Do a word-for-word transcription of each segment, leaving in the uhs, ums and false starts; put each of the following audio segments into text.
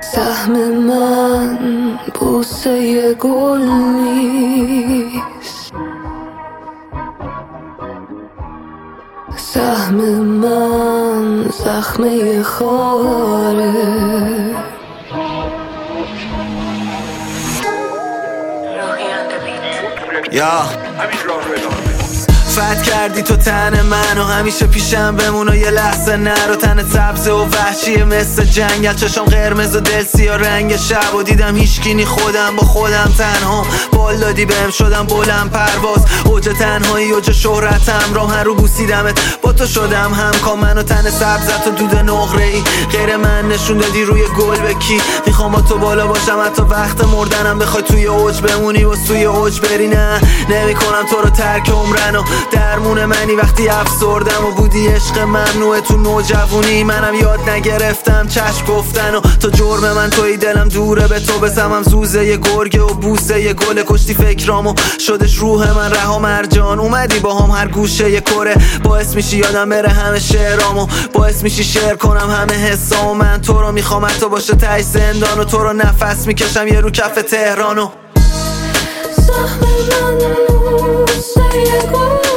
سهم من بوسه گل نیست، سهم من زخمه خاره. یا فت کردی تو تن من و همیشه پیشم بمون و یه لحظه نرو. تن سبزه و وحشیه مثل جنگل، چشم قرمز و دل سیاه رنگ شب و دیدم هیچکی خودم با خودم تنها. بال دادی بهم شدم بلند پرواز، اوج تنهایی اوج شهرتم، راه رو بوسیدمت با تو شدم همکام. من و تن سبزت و دود نقره ای غیر من نشون دادی روی گل به کی. میخوام با تو بالا باشم حتی وقت مردنم، بخوای توی اوج بمونی و سوی اوج بری. نه نمیکنم تو رو ترک عمرن و درمون منی وقتی افسردم و بودی عشق ممنوع تو نوجوونی. منم یاد نگرفتم چشم گفتن و تو جرم من توی دلم دوره به تو بسمم زوزه یه گرگه و بوسه یه گل. کشتی فکرامو شدش روح من رها مرجان، اومدی با هم هر گوشه یه کره. باعث میشی یادم بره همه شعرامو، باعث میشی شعر کنم همه حسامو. من تو رو میخوام حتی باشه ته زندان و تو رو نفس میکشم یه رو کف تهرانو. سهم من بوسه گل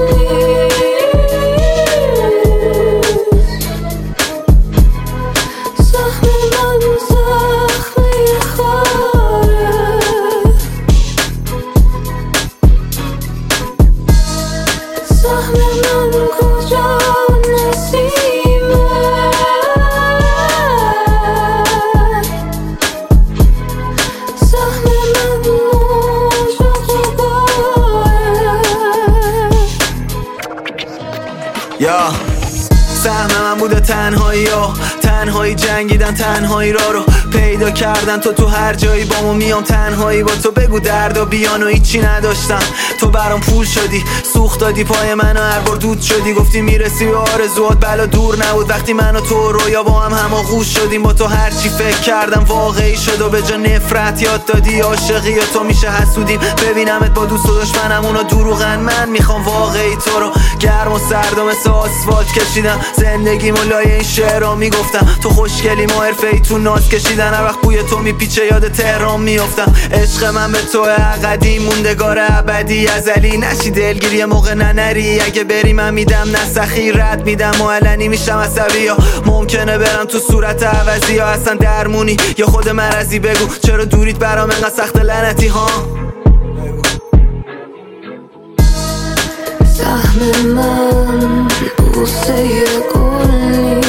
یا سهم من بوده تنهایی ها، تنهایی جنگیدن تنهایی را رو پیدا کردن. تو تو هر جایی بامو میام تنهایی با تو، بگو دردا بیان و هیچی نداشتم. تو برام پول شدی سوخت دادی پای منو هر بار دود شدی، گفتی میرسی به آرزوات بلا دور نبود. وقتی من و تو رویا با هم هماغوش شدیم، با تو هر چی فکر کردم واقعی شد و به جا نفرت یاد دادی عاشقی و تو میشه حسودیم. ببینمت با دوست و دشمنم اونا دروغن، من میخوام واقعی تو رو. گرم و سرد و مثل آسفالت کشیدم زندگیمو لای این شعرها میگفتم. تو خوشگلی ما حرفه‌ای تو ناز کشیدن، هر وقت بوی تو میپیچه یاد تهران میافتم. عشق من به تو قدیم موندگار ابدی ازلی، نشی دلگیری موقع ننری. اگه بری من میدم نسخی رد میدم و علنی میشم عصبی، یا ممکنه برم تو صورت عوضی یا اصلا درمونی یا خود مرضی. بگو چرا دوریت برام انقدر سخت لعنتی ها. سهم من بوسه گل نیست،